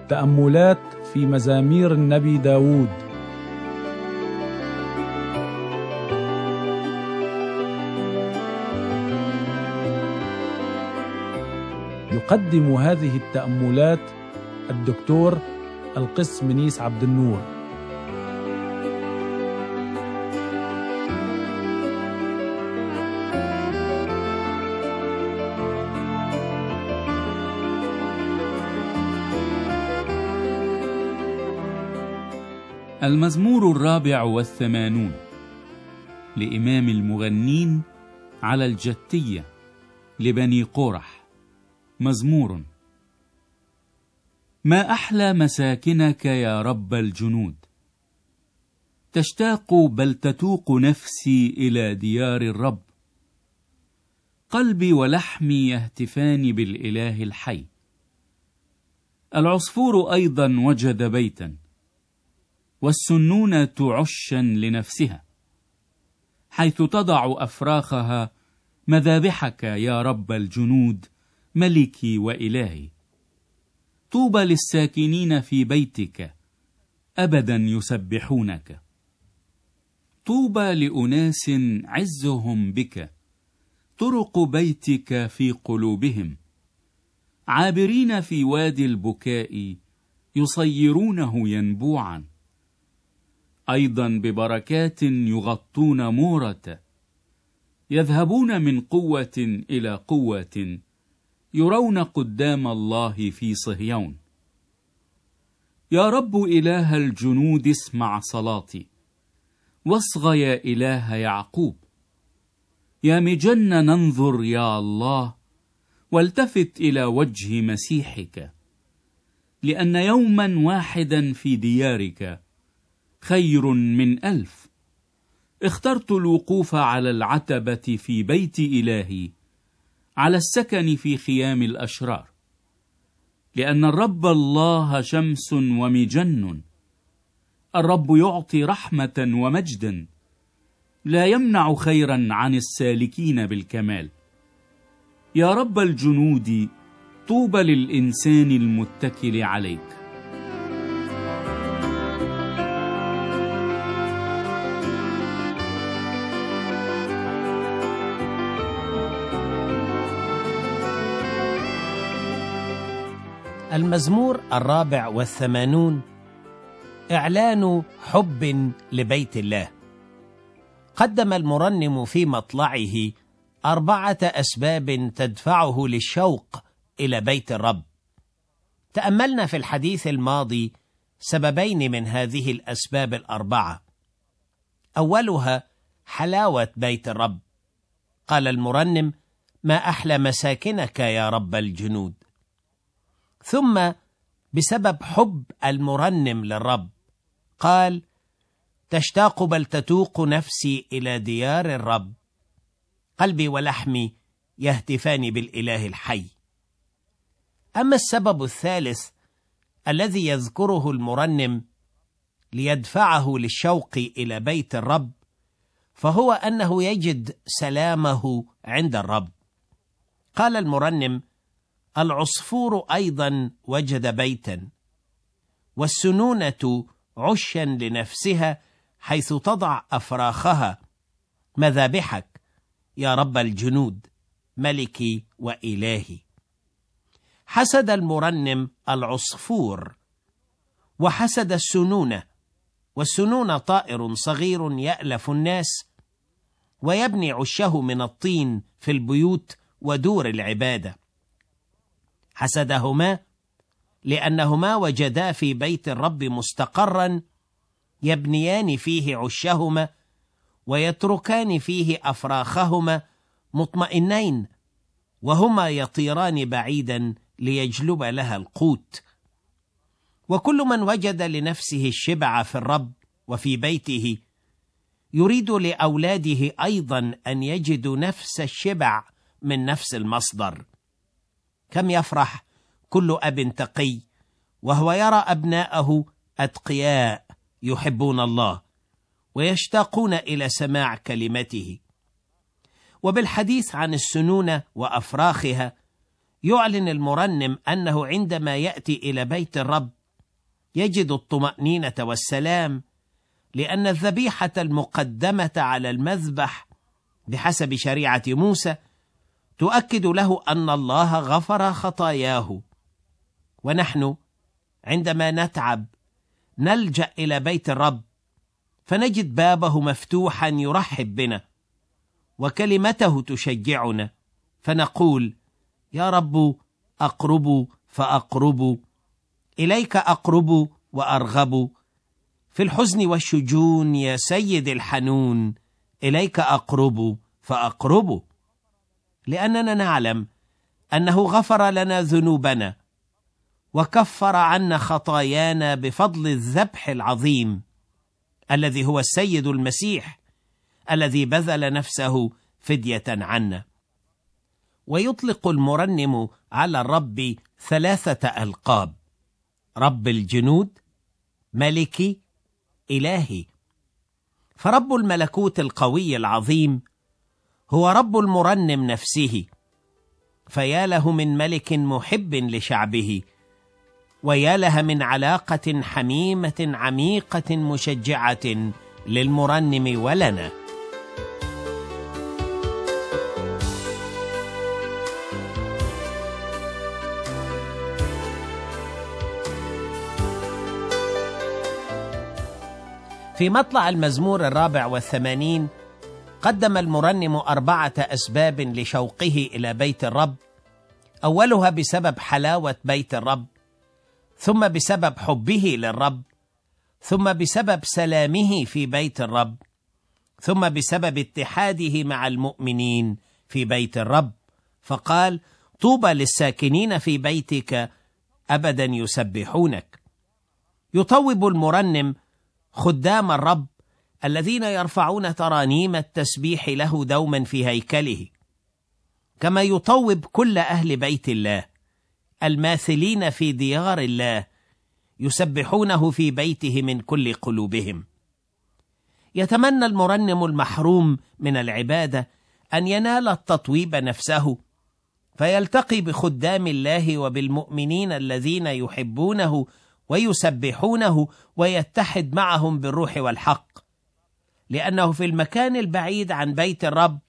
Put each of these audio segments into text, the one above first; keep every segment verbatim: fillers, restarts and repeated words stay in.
تأملات في مزامير النبي داود. يقدم هذه التأملات الدكتور القس منيس عبد النور. المزمور الرابع والثمانون لإمام المغنين على الجتية لبني قورح. مزمور: ما أحلى مساكنك يا رب الجنود، تشتاق بل تتوق نفسي إلى ديار الرب. قلبي ولحمي يهتفان بالإله الحي. العصفور أيضا وجد بيتا، والسنونة عشا لنفسها، حيث تضع أفراخها مذابحك يا رب الجنود ملكي وإلهي. طوبى للساكنين في بيتك، أبدا يسبحونك. طوبى لأناس عزهم بك، طرق بيتك في قلوبهم. عابرين في وادي البكاء، يصيرونه ينبوعا. أيضا ببركات يغطون مورة، يذهبون من قوة إلى قوة، يرون قدام الله في صهيون. يا رب إله الجنود، اسمع صلاتي، واصغ يا إله يعقوب. يا مجن ننظر يا الله، والتفت إلى وجه مسيحك. لأن يوما واحدا في ديارك خير من ألف. اخترت الوقوف على العتبة في بيت إلهي، على السكن في خيام الأشرار. لأن الرب الله شمس ومجن، الرب يعطي رحمة ومجدا، لا يمنع خيرا عن السالكين بالكمال. يا رب الجنود، طوبى للإنسان المتكل عليك. المزمور الرابع والثمانون إعلان حب لبيت الله. قدم المرنم في مطلعه أربعة أسباب تدفعه للشوق إلى بيت الرب. تأملنا في الحديث الماضي سببين من هذه الأسباب الأربعة. أولها حلاوة بيت الرب. قال المرنم: ما أحلى مساكنك يا رب الجنود. ثم بسبب حب المرنم للرب قال: تشتاق بل تتوق نفسي إلى ديار الرب. قلبي ولحمي يهتفان بالإله الحي. أما السبب الثالث الذي يذكره المرنم ليدفعه للشوق إلى بيت الرب، فهو أنه يجد سلامه عند الرب. قال المرنم: العصفور أيضا وجد بيتا، والسنونة عشا لنفسها، حيث تضع أفراخها مذابحك يا رب الجنود ملكي وإلهي. حسد المرنم العصفور، وحسد السنونة. والسنونة طائر صغير يألف الناس، ويبني عشه من الطين في البيوت ودور العبادة. حسدهما لأنهما وجدا في بيت الرب مستقرا، يبنيان فيه عشهما، ويتركان فيه أفراخهما مطمئنين، وهما يطيران بعيدا ليجلب لها القوت. وكل من وجد لنفسه الشبع في الرب وفي بيته يريد لأولاده أيضا أن يجدوا نفس الشبع من نفس المصدر. كم يفرح كل أب تقي وهو يرى أبناءه أتقياء يحبون الله ويشتاقون إلى سماع كلمته. وبالحديث عن السنونة وأفراخها يعلن المرنم أنه عندما يأتي إلى بيت الرب يجد الطمأنينة والسلام، لأن الذبيحة المقدمة على المذبح بحسب شريعة موسى تؤكد له أن الله غفر خطاياه. ونحن عندما نتعب نلجأ إلى بيت الرب، فنجد بابه مفتوحا يرحب بنا، وكلمته تشجعنا، فنقول: يا رب أقرب فأقرب، إليك أقرب وأرغب، في الحزن والشجون يا سيد الحنون، إليك أقرب فأقرب. لأننا نعلم أنه غفر لنا ذنوبنا وكفر عنا خطايانا بفضل الذبح العظيم الذي هو السيد المسيح، الذي بذل نفسه فدية عنا. ويطلق المرنم على الرب ثلاثة ألقاب: رب الجنود، ملكي، إلهي. فرب الملكوت القوي العظيم هو رب المرنم نفسه، فيا له من ملك محب لشعبه، ويا لها من علاقة حميمة عميقة مشجعة للمرنم ولنا. في مطلع المزمور الرابع والثمانين قدم المرنم أربعة أسباب لشوقه إلى بيت الرب، أولها بسبب حلاوة بيت الرب، ثم بسبب حبه للرب، ثم بسبب سلامه في بيت الرب، ثم بسبب اتحاده مع المؤمنين في بيت الرب، فقال: طوبى للساكنين في بيتك أبدا يسبحونك. يطوب المرنم خدام الرب الذين يرفعون ترانيم التسبيح له دوما في هيكله، كما يطوب كل أهل بيت الله الماثلين في ديار الله، يسبحونه في بيته من كل قلوبهم. يتمنى المرنم المحروم من العبادة أن ينال التطويب نفسه، فيلتقي بخدام الله وبالمؤمنين الذين يحبونه ويسبحونه ويتحد معهم بالروح والحق، لأنه في المكان البعيد عن بيت الرب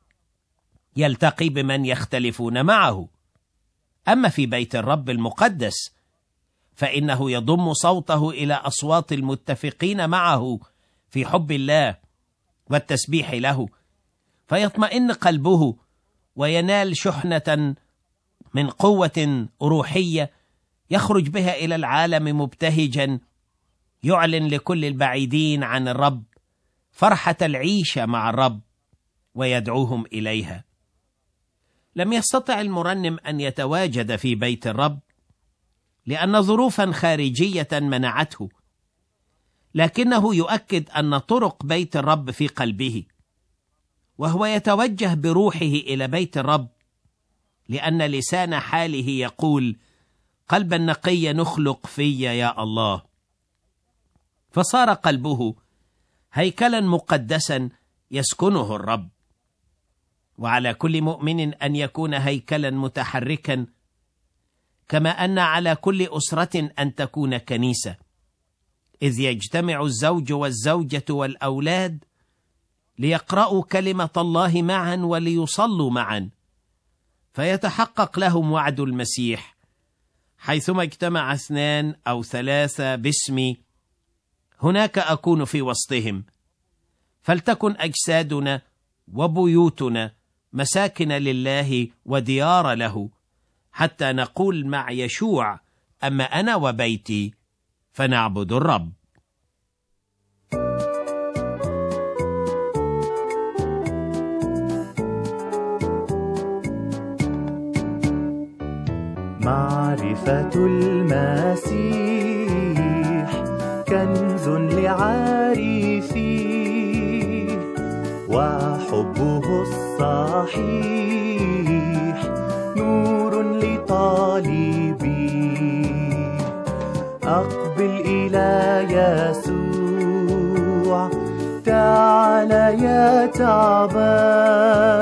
يلتقي بمن يختلفون معه. أما في بيت الرب المقدس فإنه يضم صوته إلى أصوات المتفقين معه في حب الله والتسبيح له، فيطمئن قلبه وينال شحنة من قوة روحية يخرج بها إلى العالم مبتهجا، يعلن لكل البعيدين عن الرب فرحة العيشة مع الرب ويدعوهم إليها. لم يستطع المرنم أن يتواجد في بيت الرب لأن ظروفا خارجية منعته، لكنه يؤكد أن طرق بيت الرب في قلبه، وهو يتوجه بروحه إلى بيت الرب، لأن لسان حاله يقول: قلبا نقيا نخلق في يا الله. فصار قلبه هيكلا مقدسا يسكنه الرب. وعلى كل مؤمن أن يكون هيكلا متحركا، كما أن على كل أسرة أن تكون كنيسة، إذ يجتمع الزوج والزوجة والأولاد ليقرأوا كلمة الله معا وليصلوا معا، فيتحقق لهم وعد المسيح: حيثما اجتمع اثنان أو ثلاثة باسمي هناك أكون في وسطهم. فلتكن أجسادنا وبيوتنا مساكن لله وديار له، حتى نقول مع يشوع: أما أنا وبيتي فنعبد الرب. معرفة المسيح كنز لعارفيه، وحبه الصحيح نور لطالبيه. أقبل إلى يسوع، تعال يا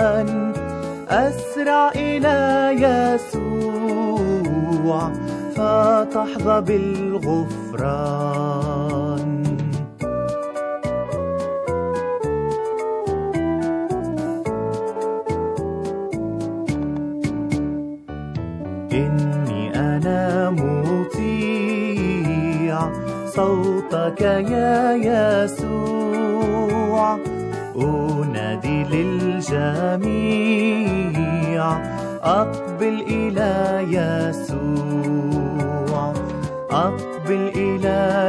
تعبان، أسرع إلى يسوع فتحظى بالغفران. إني أنا مطيع صوتك يا يسوع، أنادي للجميع أقبل إلى يسوع، أقبل إلى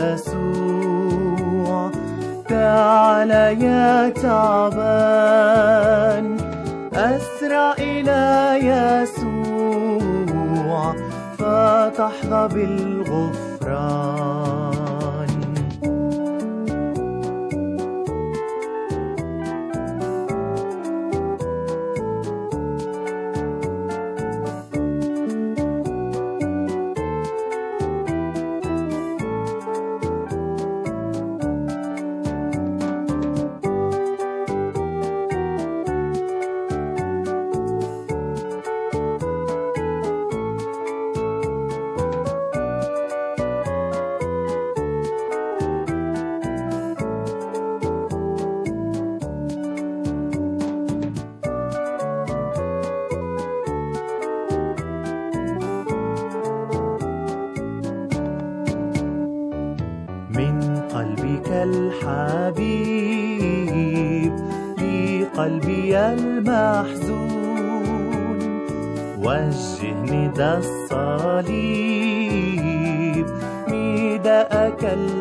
يسوع. تعال يا تعبان أسرع إلى يسوع، فتحظى بالغفران. الحبيب لقلبي المحزون، وجه ندى الصليب نداءك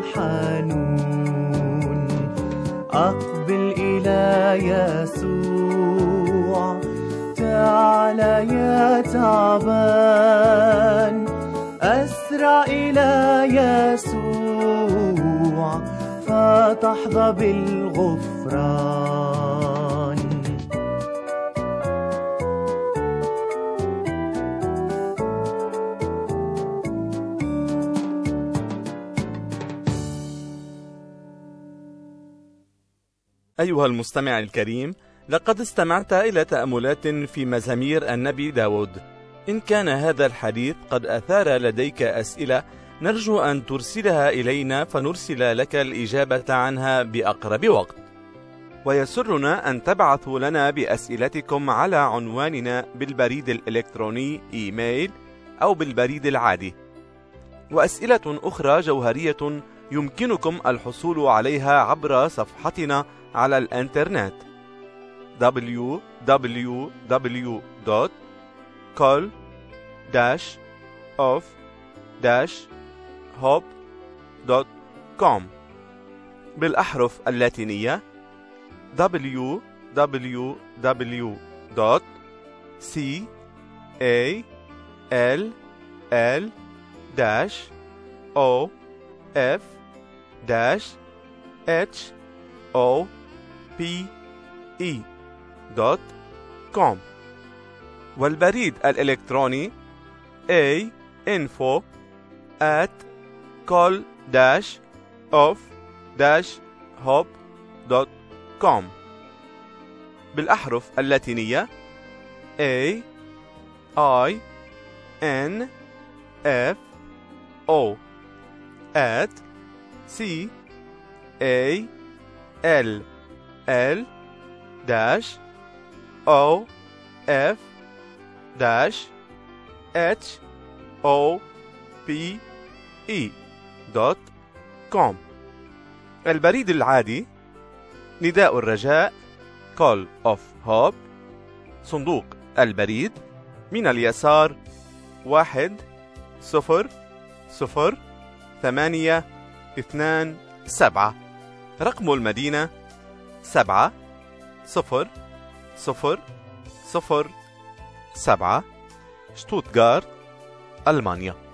الحنون. أقبل إلى يسوع، تعال يا تعبان أسرع إلى يسوع، فتحظى بالغفران. أيها المستمع الكريم، لقد استمعت إلى تأملات في مزامير النبي داود. إن كان هذا الحديث قد أثار لديك أسئلة، نرجو أن ترسلها إلينا فنرسل لك الإجابة عنها بأقرب وقت. ويسرنا أن تبعثوا لنا بأسئلتكم على عنواننا بالبريد الإلكتروني إيميل أو بالبريد العادي. وأسئلة أخرى جوهرية يمكنكم الحصول عليها عبر صفحتنا على الإنترنت دبليو دبليو دبليو دوت كول داش أوف داش هوب دوت كوم بالأحرف اللاتينية دبليو دبليو دبليو دوت سي إيه إل إل داش أو إف داش إتش أو بي إي دوت كوم، والبريد الإلكتروني A info at call dash of dash hop دوت كوم بالأحرف اللاتينية A I N F O at C A L L dash O F dash H O P E دوت كوم. البريد العادي نداء الرجاء Call of Hope، صندوق البريد من اليسار واحد صفر صفر ثمانية اثنان سبعة، رقم المدينة سبعة صفر صفر صفر سبعة، شتوتغارت، ألمانيا.